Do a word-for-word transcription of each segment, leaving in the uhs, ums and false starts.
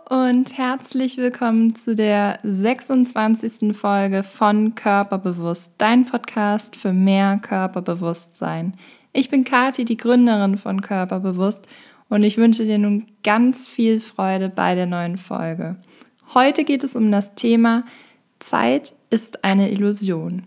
und herzlich willkommen zu der sechsundzwanzigsten Folge von Körperbewusst, dein Podcast für mehr Körperbewusstsein. Ich bin Kathi, die Gründerin von Körperbewusst, und ich wünsche dir nun ganz viel Freude bei der neuen Folge. Heute geht es um das Thema Zeit ist eine Illusion.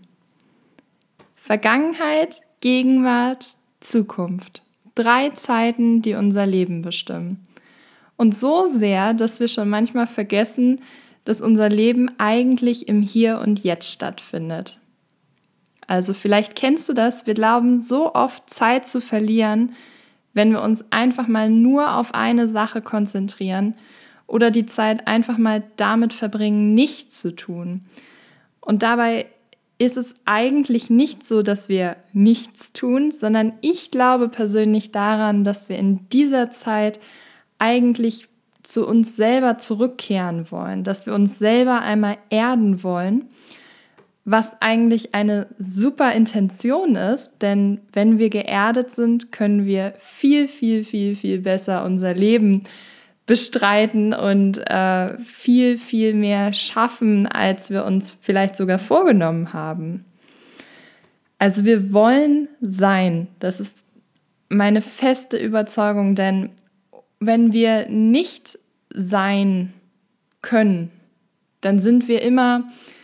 Vergangenheit, Gegenwart, Zukunft. Drei Zeiten, die unser Leben bestimmen. Und so sehr, dass wir schon manchmal vergessen, dass unser Leben eigentlich im Hier und Jetzt stattfindet. Also vielleicht kennst du das, wir glauben so oft Zeit zu verlieren, wenn wir uns einfach mal nur auf eine Sache konzentrieren oder die Zeit einfach mal damit verbringen, nichts zu tun. Und dabei ist es eigentlich nicht so, dass wir nichts tun, sondern ich glaube persönlich daran, dass wir in dieser Zeit eigentlich zu uns selber zurückkehren wollen, dass wir uns selber einmal erden wollen, was eigentlich eine super Intention ist, denn wenn wir geerdet sind, können wir viel, viel, viel, viel besser unser Leben bestreiten und äh, viel, viel mehr schaffen, als wir uns vielleicht sogar vorgenommen haben. Also wir wollen sein, das ist meine feste Überzeugung, denn wenn wir nicht sein können, dann sind wir immer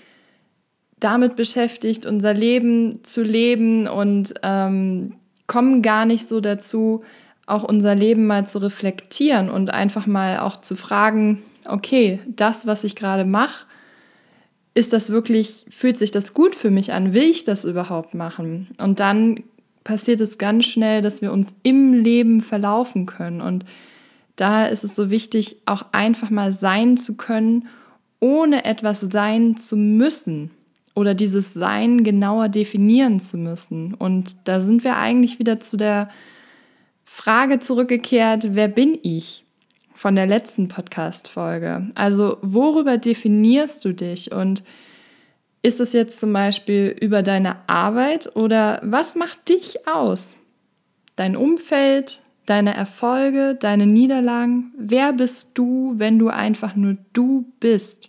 damit beschäftigt, unser Leben zu leben und ähm, kommen gar nicht so dazu, auch unser Leben mal zu reflektieren und einfach mal auch zu fragen, okay, das, was ich gerade mache, ist das wirklich, fühlt sich das gut für mich an? Will ich das überhaupt machen? Und dann passiert es ganz schnell, dass wir uns im Leben verlaufen können. Und daher ist es so wichtig, auch einfach mal sein zu können, ohne etwas sein zu müssen oder dieses Sein genauer definieren zu müssen. Und da sind wir eigentlich wieder zu der Frage zurückgekehrt, wer bin ich? Von der letzten Podcast-Folge. Also worüber definierst du dich? Und ist es jetzt zum Beispiel über deine Arbeit oder was macht dich aus? Dein Umfeld, deine Erfolge, deine Niederlagen? Wer bist du, wenn du einfach nur du bist?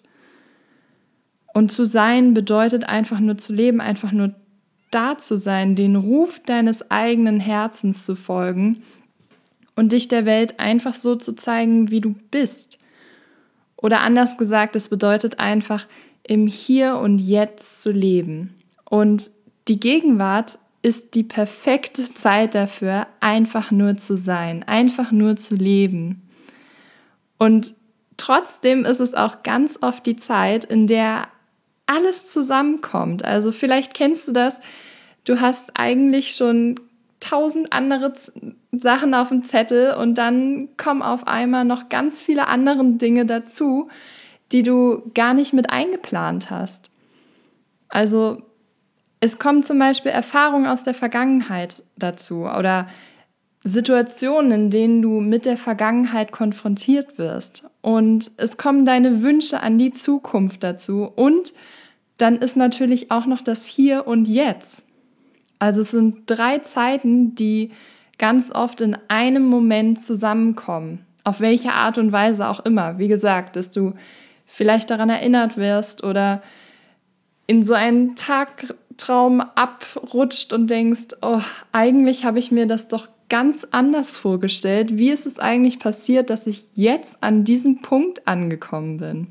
Und zu sein bedeutet einfach nur zu leben, einfach nur da zu sein, den Ruf deines eigenen Herzens zu folgen und dich der Welt einfach so zu zeigen, wie du bist. Oder anders gesagt, es bedeutet einfach, im Hier und Jetzt zu leben. Und die Gegenwart ist die perfekte Zeit dafür, einfach nur zu sein, einfach nur zu leben. Und trotzdem ist es auch ganz oft die Zeit, in der alles zusammenkommt. Also vielleicht kennst du das, du hast eigentlich schon tausend andere Z- Sachen auf dem Zettel und dann kommen auf einmal noch ganz viele andere Dinge dazu, die du gar nicht mit eingeplant hast. Also es kommen zum Beispiel Erfahrungen aus der Vergangenheit dazu oder Situationen, in denen du mit der Vergangenheit konfrontiert wirst. Und es kommen deine Wünsche an die Zukunft dazu. Und dann ist natürlich auch noch das Hier und Jetzt. Also es sind drei Zeiten, die ganz oft in einem Moment zusammenkommen. Auf welche Art und Weise auch immer. Wie gesagt, dass du vielleicht daran erinnert wirst oder in so einen Tagtraum abrutscht und denkst, oh, eigentlich habe ich mir das doch ganz anders vorgestellt. Wie ist es eigentlich passiert, dass ich jetzt an diesem Punkt angekommen bin?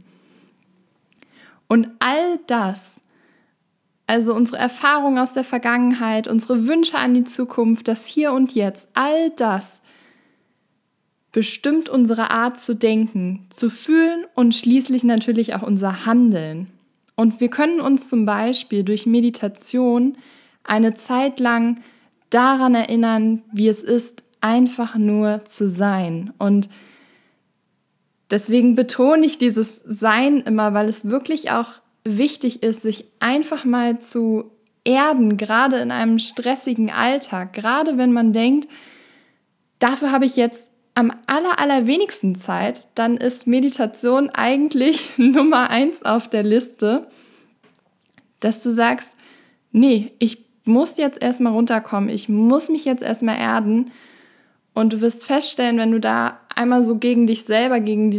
Und all das, also unsere Erfahrungen aus der Vergangenheit, unsere Wünsche an die Zukunft, das Hier und Jetzt, all das bestimmt unsere Art zu denken, zu fühlen und schließlich natürlich auch unser Handeln. Und wir können uns zum Beispiel durch Meditation eine Zeit lang daran erinnern, wie es ist, einfach nur zu sein. Und deswegen betone ich dieses Sein immer, weil es wirklich auch wichtig ist, sich einfach mal zu erden, gerade in einem stressigen Alltag, gerade wenn man denkt, dafür habe ich jetzt am aller, allerwenigsten Zeit, dann ist Meditation eigentlich Nummer eins auf der Liste, dass du sagst, nee, ich muss jetzt erstmal runterkommen, ich muss mich jetzt erstmal erden und du wirst feststellen, wenn du da einmal so gegen dich selber, gegen dieses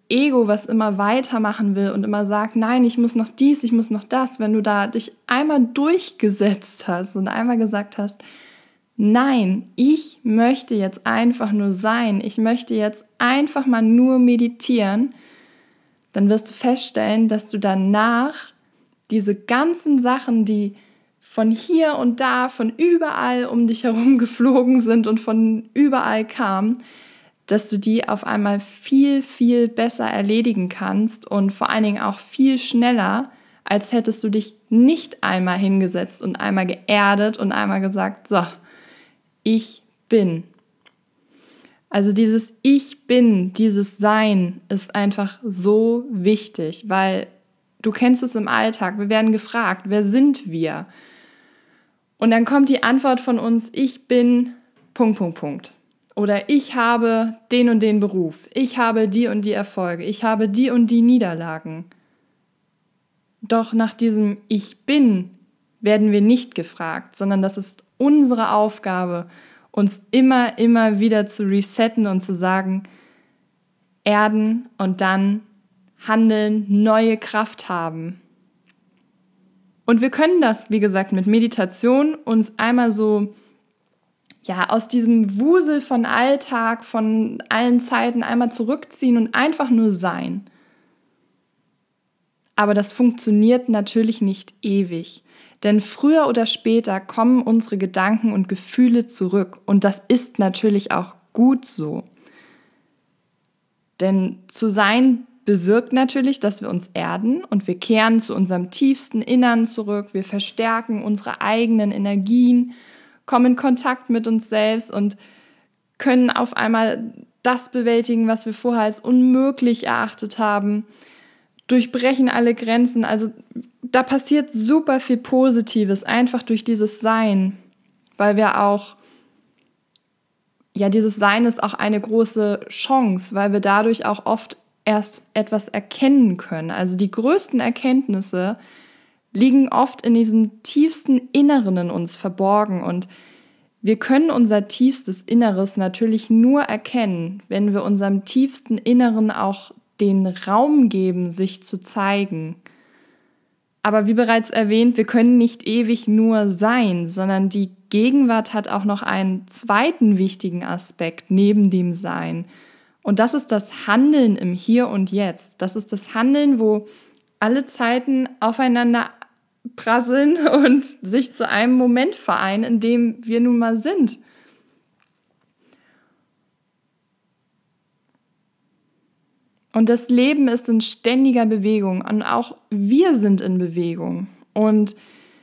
Ego, was immer weitermachen will und immer sagt, nein, ich muss noch dies, ich muss noch das, wenn du da dich einmal durchgesetzt hast und einmal gesagt hast, nein, ich möchte jetzt einfach nur sein, ich möchte jetzt einfach mal nur meditieren, dann wirst du feststellen, dass du danach diese ganzen Sachen, die von hier und da, von überall um dich herum geflogen sind und von überall kamen, dass du die auf einmal viel, viel besser erledigen kannst und vor allen Dingen auch viel schneller, als hättest du dich nicht einmal hingesetzt und einmal geerdet und einmal gesagt, so, ich bin. Also dieses Ich bin, dieses Sein ist einfach so wichtig, weil du kennst es im Alltag, wir werden gefragt, wer sind wir? Und dann kommt die Antwort von uns, ich bin Punkt, Punkt, Punkt. Oder ich habe den und den Beruf, ich habe die und die Erfolge, ich habe die und die Niederlagen. Doch nach diesem Ich bin werden wir nicht gefragt, sondern das ist unsere Aufgabe, uns immer, immer wieder zu resetten und zu sagen, erden und dann handeln, neue Kraft haben. Und wir können das, wie gesagt, mit Meditation uns einmal so ja, aus diesem Wusel von Alltag, von allen Zeiten einmal zurückziehen und einfach nur sein. Aber das funktioniert natürlich nicht ewig, denn früher oder später kommen unsere Gedanken und Gefühle zurück und das ist natürlich auch gut so. Denn zu sein bewirkt natürlich, dass wir uns erden und wir kehren zu unserem tiefsten Innern zurück, wir verstärken unsere eigenen Energien, kommen in Kontakt mit uns selbst und können auf einmal das bewältigen, was wir vorher als unmöglich erachtet haben, durchbrechen alle Grenzen. Also da passiert super viel Positives, einfach durch dieses Sein, weil wir auch, ja, dieses Sein ist auch eine große Chance, weil wir dadurch auch oft erst etwas erkennen können. Also die größten Erkenntnisse liegen oft in diesem tiefsten Inneren in uns verborgen und wir können unser tiefstes Inneres natürlich nur erkennen, wenn wir unserem tiefsten Inneren auch den Raum geben, sich zu zeigen. Aber wie bereits erwähnt, wir können nicht ewig nur sein, sondern die Gegenwart hat auch noch einen zweiten wichtigen Aspekt neben dem Sein. Und das ist das Handeln im Hier und Jetzt. Das ist das Handeln, wo alle Zeiten aufeinander prasseln und sich zu einem Moment vereinen, in dem wir nun mal sind. Und das Leben ist in ständiger Bewegung und auch wir sind in Bewegung. Und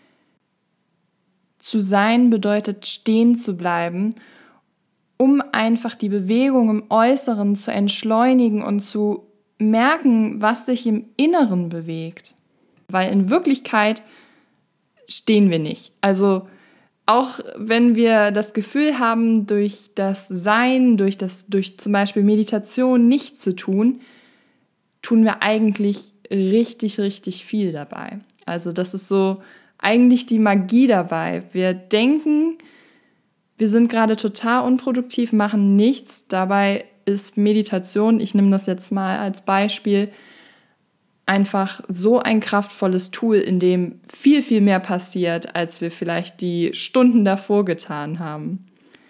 zu sein bedeutet stehen zu bleiben, um einfach die Bewegung im Äußeren zu entschleunigen und zu merken, was sich im Inneren bewegt. Weil in Wirklichkeit stehen wir nicht. Also auch wenn wir das Gefühl haben, durch das Sein, durch, das, durch zum Beispiel Meditation nichts zu tun, tun wir eigentlich richtig, richtig viel dabei. Also das ist so eigentlich die Magie dabei. Wir denken, wir sind gerade total unproduktiv, machen nichts. Dabei ist Meditation, ich nehme das jetzt mal als Beispiel, einfach so ein kraftvolles Tool, in dem viel, viel mehr passiert, als wir vielleicht die Stunden davor getan haben.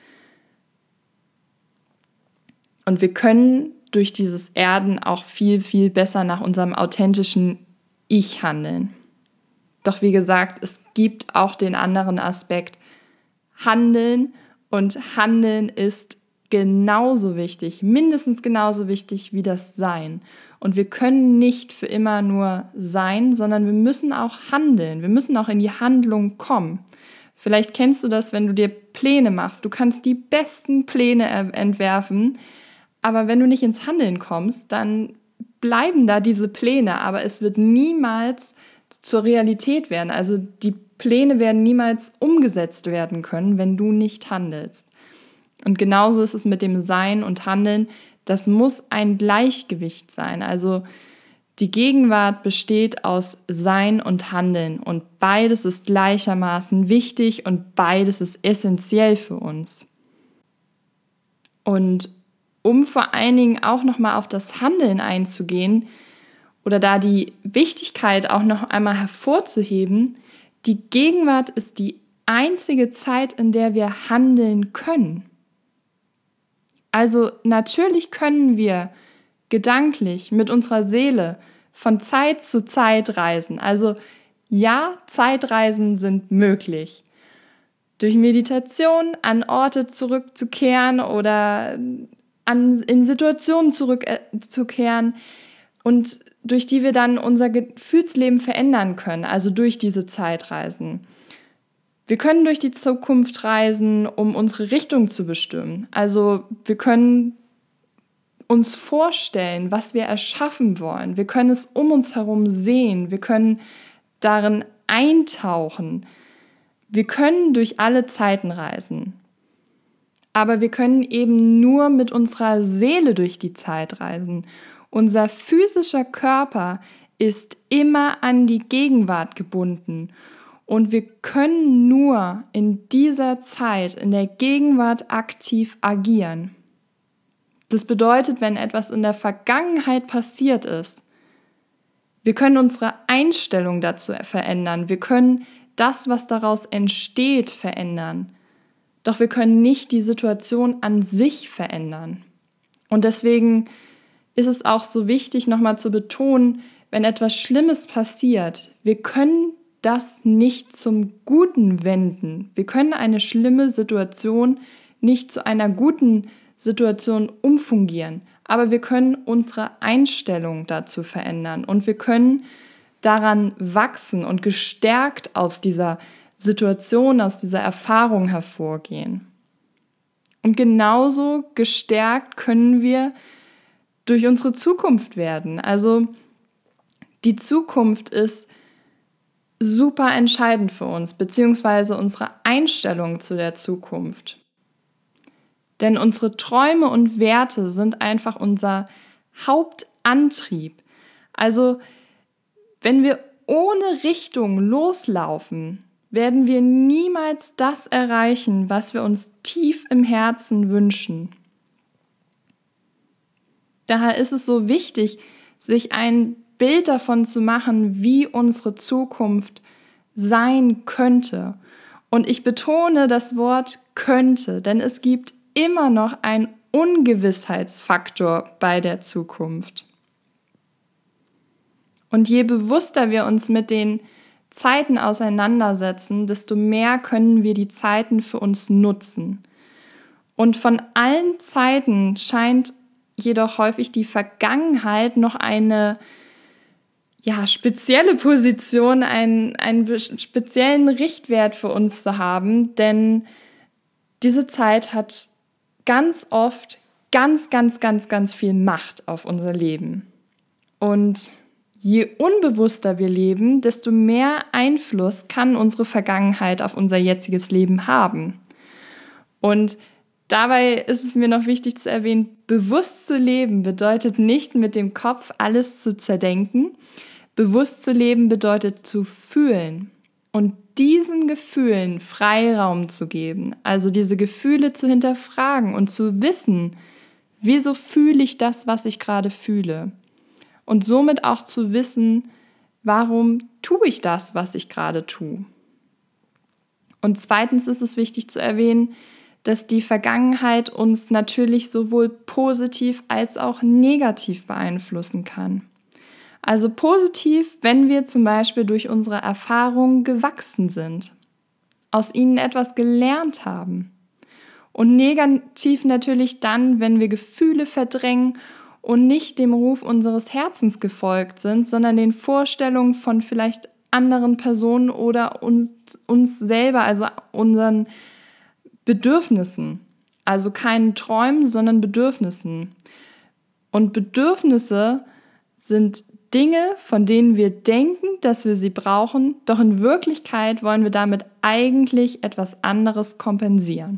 Und wir können durch dieses Erden auch viel, viel besser nach unserem authentischen Ich handeln. Doch wie gesagt, es gibt auch den anderen Aspekt, Handeln. Und Handeln ist genauso wichtig, mindestens genauso wichtig wie das Sein. Und wir können nicht für immer nur sein, sondern wir müssen auch handeln. Wir müssen auch in die Handlung kommen. Vielleicht kennst du das, wenn du dir Pläne machst. Du kannst die besten Pläne entwerfen, aber wenn du nicht ins Handeln kommst, dann bleiben da diese Pläne, aber es wird niemals zur Realität werden. Also die Pläne werden niemals umgesetzt werden können, wenn du nicht handelst. Und genauso ist es mit dem Sein und Handeln. Das muss ein Gleichgewicht sein. Also die Gegenwart besteht aus Sein und Handeln und beides ist gleichermaßen wichtig und beides ist essentiell für uns. Und um vor allen Dingen auch nochmal auf das Handeln einzugehen oder da die Wichtigkeit auch noch einmal hervorzuheben, die Gegenwart ist die einzige Zeit, in der wir handeln können. Also natürlich können wir gedanklich mit unserer Seele von Zeit zu Zeit reisen. Also ja, Zeitreisen sind möglich. Durch Meditation an Orte zurückzukehren oder an, in Situationen zurückzukehren und durch die wir dann unser Gefühlsleben verändern können, also durch diese Zeitreisen. Wir können durch die Zukunft reisen, um unsere Richtung zu bestimmen. Also wir können uns vorstellen, was wir erschaffen wollen. Wir können es um uns herum sehen. Wir können darin eintauchen. Wir können durch alle Zeiten reisen. Aber wir können eben nur mit unserer Seele durch die Zeit reisen. Unser physischer Körper ist immer an die Gegenwart gebunden. Und wir können nur in dieser Zeit, in der Gegenwart aktiv agieren. Das bedeutet, wenn etwas in der Vergangenheit passiert ist, wir können unsere Einstellung dazu verändern. Wir können das, was daraus entsteht, verändern. Doch wir können nicht die Situation an sich verändern. Und deswegen ist es auch so wichtig, nochmal zu betonen, wenn etwas Schlimmes passiert, wir können das nicht zum Guten wenden. Wir können eine schlimme Situation nicht zu einer guten Situation umfungieren, aber wir können unsere Einstellung dazu verändern und wir können daran wachsen und gestärkt aus dieser Situation, aus dieser Erfahrung hervorgehen. Und genauso gestärkt können wir durch unsere Zukunft werden. Also die Zukunft ist super entscheidend für uns, beziehungsweise unsere Einstellung zu der Zukunft. Denn unsere Träume und Werte sind einfach unser Hauptantrieb. Also wenn wir ohne Richtung loslaufen, werden wir niemals das erreichen, was wir uns tief im Herzen wünschen. Daher ist es so wichtig, sich ein Bild davon zu machen, wie unsere Zukunft sein könnte. Und ich betone das Wort könnte, denn es gibt immer noch einen Ungewissheitsfaktor bei der Zukunft. Und je bewusster wir uns mit den Zeiten auseinandersetzen, desto mehr können wir die Zeiten für uns nutzen. Und von allen Zeiten scheint jedoch häufig die Vergangenheit noch eine ja, spezielle Position, einen, einen speziellen Richtwert für uns zu haben, denn diese Zeit hat ganz oft ganz, ganz, ganz, ganz viel Macht auf unser Leben. Und je unbewusster wir leben, desto mehr Einfluss kann unsere Vergangenheit auf unser jetziges Leben haben. Und dabei ist es mir noch wichtig zu erwähnen, bewusst zu leben bedeutet nicht mit dem Kopf alles zu zerdenken. Bewusst zu leben bedeutet zu fühlen und diesen Gefühlen Freiraum zu geben. Also diese Gefühle zu hinterfragen und zu wissen, wieso fühle ich das, was ich gerade fühle. Und somit auch zu wissen, warum tue ich das, was ich gerade tue. Und zweitens ist es wichtig zu erwähnen, dass die Vergangenheit uns natürlich sowohl positiv als auch negativ beeinflussen kann. Also positiv, wenn wir zum Beispiel durch unsere Erfahrungen gewachsen sind, aus ihnen etwas gelernt haben. Und negativ natürlich dann, wenn wir Gefühle verdrängen und nicht dem Ruf unseres Herzens gefolgt sind, sondern den Vorstellungen von vielleicht anderen Personen oder uns, uns selber, also unseren Bedürfnissen. Also keinen Träumen, sondern Bedürfnissen. Und Bedürfnisse sind Dinge, von denen wir denken, dass wir sie brauchen, doch in Wirklichkeit wollen wir damit eigentlich etwas anderes kompensieren.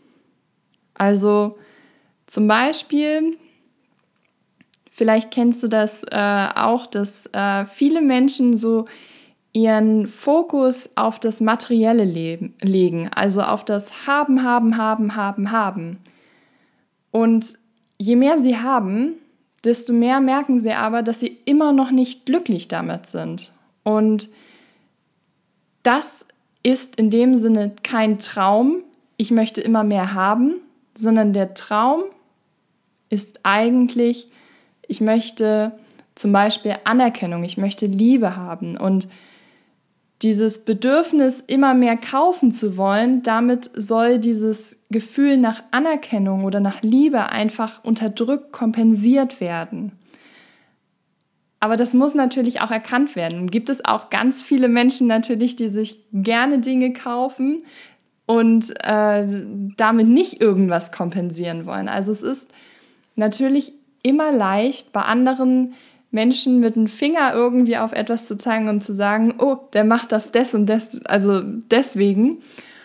Also zum Beispiel, vielleicht kennst du das äh, auch, dass äh, viele Menschen so ihren Fokus auf das materielle Leben legen, also auf das Haben, Haben, Haben, Haben, Haben. Und je mehr sie haben, desto mehr merken sie aber, dass sie immer noch nicht glücklich damit sind. Und das ist in dem Sinne kein Traum, ich möchte immer mehr haben, sondern der Traum ist eigentlich, ich möchte zum Beispiel Anerkennung, ich möchte Liebe haben. Und dieses Bedürfnis, immer mehr kaufen zu wollen, damit soll dieses Gefühl nach Anerkennung oder nach Liebe einfach unterdrückt, kompensiert werden. Aber das muss natürlich auch erkannt werden. Und gibt es auch ganz viele Menschen natürlich, die sich gerne Dinge kaufen und äh, damit nicht irgendwas kompensieren wollen. Also es ist natürlich immer leicht, bei anderen Menschen mit dem Finger irgendwie auf etwas zu zeigen und zu sagen, oh, der macht das des und des, also deswegen.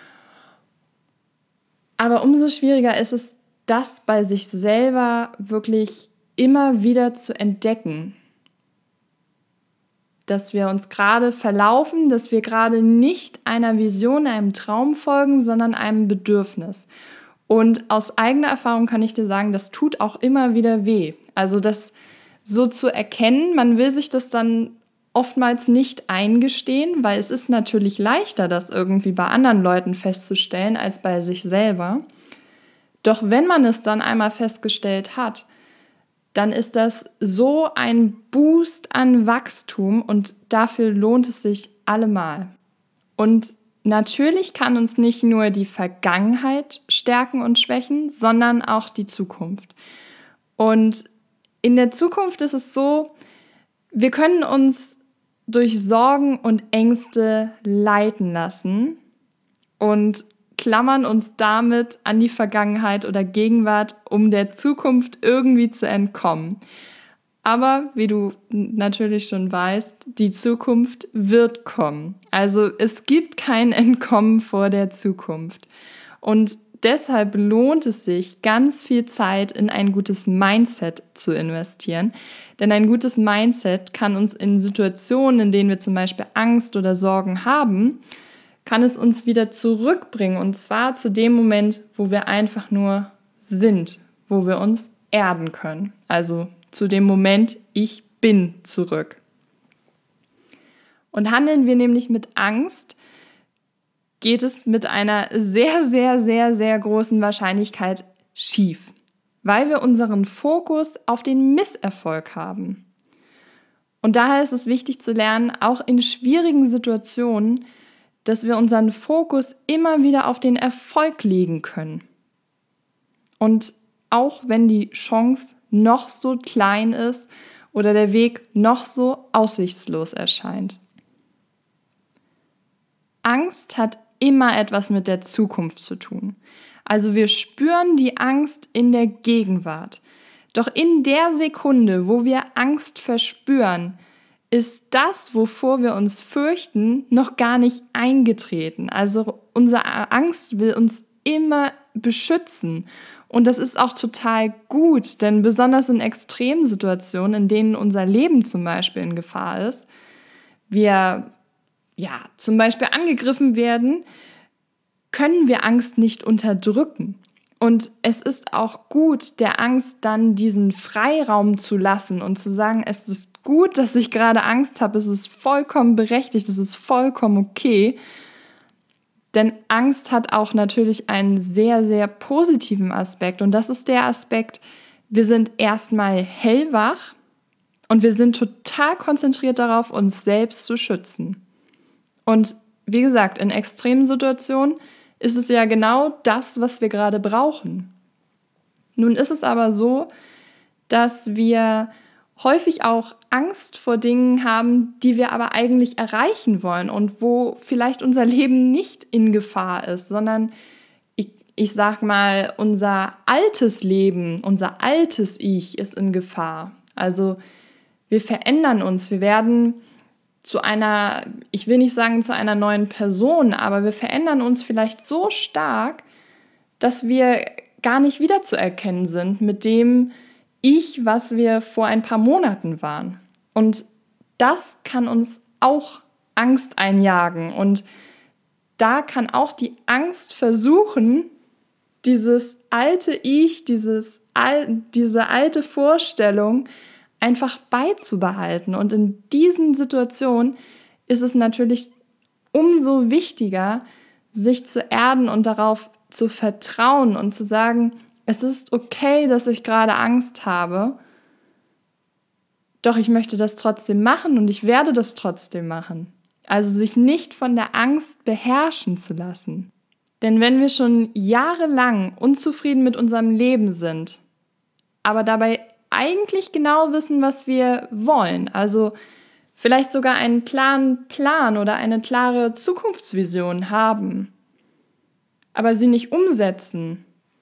Aber umso schwieriger ist es, das bei sich selber wirklich immer wieder zu entdecken. Dass wir uns gerade verlaufen, dass wir gerade nicht einer Vision, einem Traum folgen, sondern einem Bedürfnis. Und aus eigener Erfahrung kann ich dir sagen, das tut auch immer wieder weh. Also das so zu erkennen, man will sich das dann oftmals nicht eingestehen, weil es ist natürlich leichter, das irgendwie bei anderen Leuten festzustellen, als bei sich selber. Doch wenn man es dann einmal festgestellt hat, dann ist das so ein Boost an Wachstum und dafür lohnt es sich allemal. Und natürlich kann uns nicht nur die Vergangenheit stärken und schwächen, sondern auch die Zukunft. Und in der Zukunft ist es so, wir können uns durch Sorgen und Ängste leiten lassen und klammern uns damit an die Vergangenheit oder Gegenwart, um der Zukunft irgendwie zu entkommen. Aber wie du natürlich schon weißt, die Zukunft wird kommen. Also es gibt kein Entkommen vor der Zukunft. Und deshalb lohnt es sich, ganz viel Zeit in ein gutes Mindset zu investieren. Denn ein gutes Mindset kann uns in Situationen, in denen wir zum Beispiel Angst oder Sorgen haben, kann es uns wieder zurückbringen. Und zwar zu dem Moment, wo wir einfach nur sind, wo wir uns erden können. Also zu dem Moment, ich bin zurück. Und handeln wir nämlich mit Angst, geht es mit einer sehr, sehr, sehr, sehr großen Wahrscheinlichkeit schief, weil wir unseren Fokus auf den Misserfolg haben. Und daher ist es wichtig zu lernen, auch in schwierigen Situationen, dass wir unseren Fokus immer wieder auf den Erfolg legen können. Und auch wenn die Chance noch so klein ist oder der Weg noch so aussichtslos erscheint. Angst hat immer etwas mit der Zukunft zu tun. Also wir spüren die Angst in der Gegenwart. Doch in der Sekunde, wo wir Angst verspüren, ist das, wovor wir uns fürchten, noch gar nicht eingetreten. Also unsere Angst will uns immer beschützen. Und das ist auch total gut, denn besonders in Extremsituationen, in denen unser Leben zum Beispiel in Gefahr ist, wir ja zum Beispiel angegriffen werden, können wir Angst nicht unterdrücken. Und es ist auch gut, der Angst dann diesen Freiraum zu lassen und zu sagen, es ist gut, dass ich gerade Angst habe, es ist vollkommen berechtigt, es ist vollkommen okay. Denn Angst hat auch natürlich einen sehr, sehr positiven Aspekt. Und das ist der Aspekt, wir sind erstmal hellwach und wir sind total konzentriert darauf, uns selbst zu schützen. Und wie gesagt, in extremen Situationen ist es ja genau das, was wir gerade brauchen. Nun ist es aber so, dass wir häufig auch Angst vor Dingen haben, die wir aber eigentlich erreichen wollen und wo vielleicht unser Leben nicht in Gefahr ist, sondern ich, ich sag mal, unser altes Leben, unser altes Ich ist in Gefahr. Also wir verändern uns, wir werden zu einer, ich will nicht sagen zu einer neuen Person, aber wir verändern uns vielleicht so stark, dass wir gar nicht wiederzuerkennen sind mit dem Ich, was wir vor ein paar Monaten waren. Und das kann uns auch Angst einjagen. Und da kann auch die Angst versuchen, dieses alte Ich, dieses, diese alte Vorstellung einfach beizubehalten. Und in diesen Situationen ist es natürlich umso wichtiger, sich zu erden und darauf zu vertrauen und zu sagen, es ist okay, dass ich gerade Angst habe, doch ich möchte das trotzdem machen und ich werde das trotzdem machen. Also sich nicht von der Angst beherrschen zu lassen. Denn wenn wir schon jahrelang unzufrieden mit unserem Leben sind, aber dabei eigentlich genau wissen, was wir wollen, also vielleicht sogar einen klaren Plan oder eine klare Zukunftsvision haben, aber sie nicht umsetzen,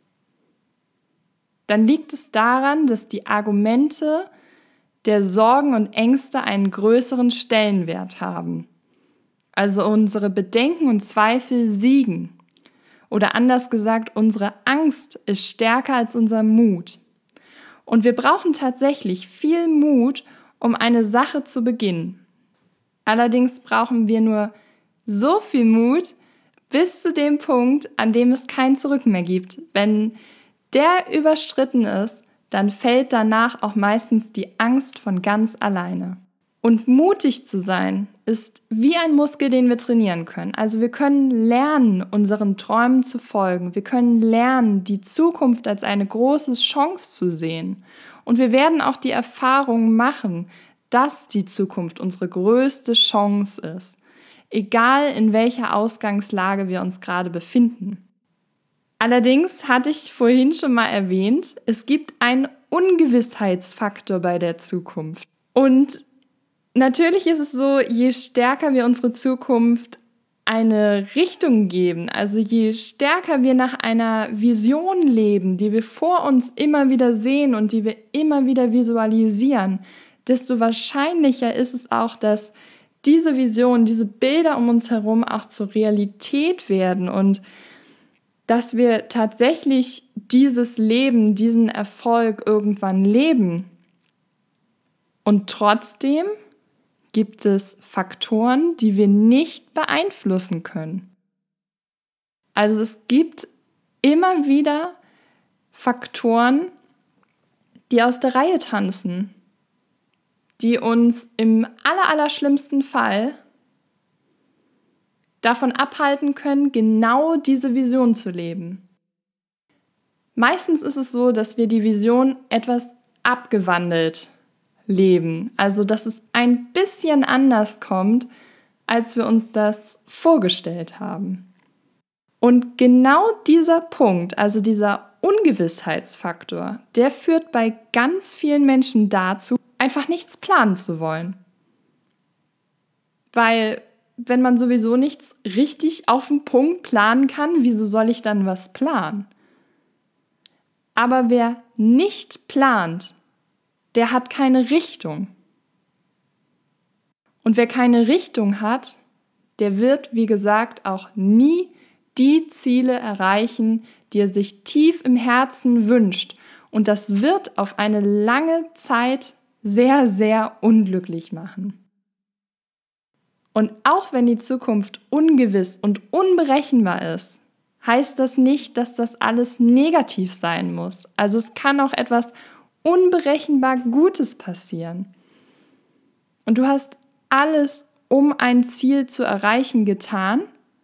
dann liegt es daran, dass die Argumente der Sorgen und Ängste einen größeren Stellenwert haben. Also unsere Bedenken und Zweifel siegen. Oder anders gesagt, unsere Angst ist stärker als unser Mut. Und wir brauchen tatsächlich viel Mut, um eine Sache zu beginnen. Allerdings brauchen wir nur so viel Mut bis zu dem Punkt, an dem es kein Zurück mehr gibt. Wenn der überschritten ist, dann fällt danach auch meistens die Angst von ganz alleine. Und mutig zu sein ist wie ein Muskel, den wir trainieren können. Also wir können lernen, unseren Träumen zu folgen. Wir können lernen, die Zukunft als eine große Chance zu sehen. Und wir werden auch die Erfahrung machen, dass die Zukunft unsere größte Chance ist. Egal in welcher Ausgangslage wir uns gerade befinden. Allerdings hatte ich vorhin schon mal erwähnt, es gibt einen Ungewissheitsfaktor bei der Zukunft. Und natürlich ist es so, je stärker wir unsere Zukunft eine Richtung geben, also je stärker wir nach einer Vision leben, die wir vor uns immer wieder sehen und die wir immer wieder visualisieren, desto wahrscheinlicher ist es auch, dass diese Vision, diese Bilder um uns herum auch zur Realität werden und dass wir tatsächlich dieses Leben, diesen Erfolg irgendwann leben. Und trotzdem gibt es Faktoren, die wir nicht beeinflussen können. Also es gibt immer wieder Faktoren, die aus der Reihe tanzen, die uns im allerallerschlimmsten Fall davon abhalten können, genau diese Vision zu leben. Meistens ist es so, dass wir die Vision etwas abgewandelt leben, also dass es ein bisschen anders kommt, als wir uns das vorgestellt haben. Und genau dieser Punkt, also dieser Ungewissheitsfaktor, der führt bei ganz vielen Menschen dazu, einfach nichts planen zu wollen. Weil wenn man sowieso nichts richtig auf den Punkt planen kann, wieso soll ich dann was planen? Aber wer nicht plant, der hat keine Richtung. Und wer keine Richtung hat, der wird, wie gesagt, auch nie die Ziele erreichen, die er sich tief im Herzen wünscht. Und das wird auf eine lange Zeit sehr, sehr unglücklich machen. Und auch wenn die Zukunft ungewiss und unberechenbar ist, heißt das nicht, dass das alles negativ sein muss. Also es kann auch etwas unberechenbar Gutes passieren. Und du hast alles, um ein Ziel zu erreichen, getan.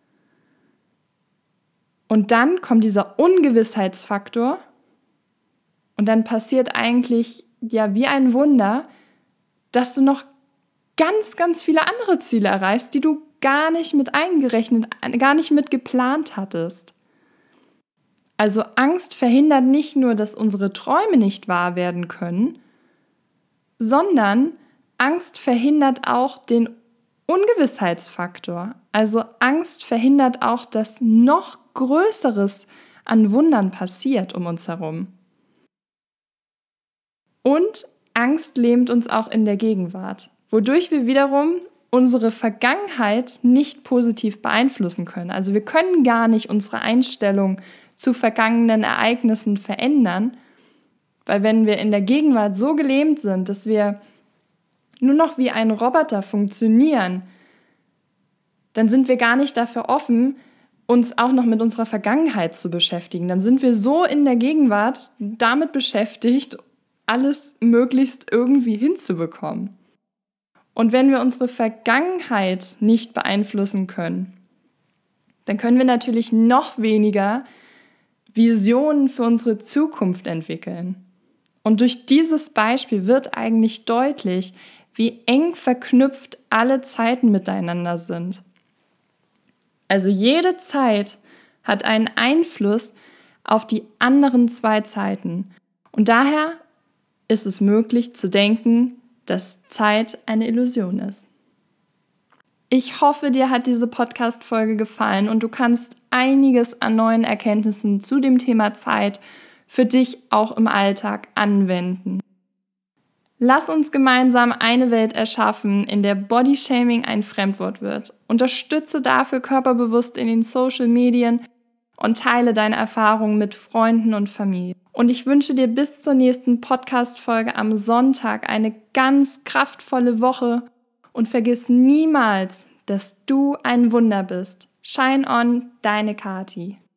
Und dann kommt dieser Ungewissheitsfaktor und dann passiert eigentlich ja wie ein Wunder, dass du noch ganz, ganz viele andere Ziele erreichst, die du gar nicht mit eingerechnet, gar nicht mit geplant hattest. Also Angst verhindert nicht nur, dass unsere Träume nicht wahr werden können, sondern Angst verhindert auch den Ungewissheitsfaktor. Also Angst verhindert auch, dass noch Größeres an Wundern passiert um uns herum. Und Angst lähmt uns auch in der Gegenwart, wodurch wir wiederum unsere Vergangenheit nicht positiv beeinflussen können. Also wir können gar nicht unsere Einstellung zu vergangenen Ereignissen verändern, weil wenn wir in der Gegenwart so gelähmt sind, dass wir nur noch wie ein Roboter funktionieren, dann sind wir gar nicht dafür offen, uns auch noch mit unserer Vergangenheit zu beschäftigen. Dann sind wir so in der Gegenwart damit beschäftigt, alles möglichst irgendwie hinzubekommen. Und wenn wir unsere Vergangenheit nicht beeinflussen können, dann können wir natürlich noch weniger Visionen für unsere Zukunft entwickeln. Und durch dieses Beispiel wird eigentlich deutlich, wie eng verknüpft alle Zeiten miteinander sind. Also jede Zeit hat einen Einfluss auf die anderen zwei Zeiten. Und daher ist es möglich zu denken, dass Zeit eine Illusion ist. Ich hoffe, dir hat diese Podcast-Folge gefallen und du kannst einiges an neuen Erkenntnissen zu dem Thema Zeit für dich auch im Alltag anwenden. Lass uns gemeinsam eine Welt erschaffen, in der Bodyshaming ein Fremdwort wird. Unterstütze dafür körperbewusst in den Social Medien und teile deine Erfahrungen mit Freunden und Familie. Und ich wünsche dir bis zur nächsten Podcast-Folge am Sonntag eine ganz kraftvolle Woche und vergiss niemals, dass du ein Wunder bist. Shine on, deine Kathi.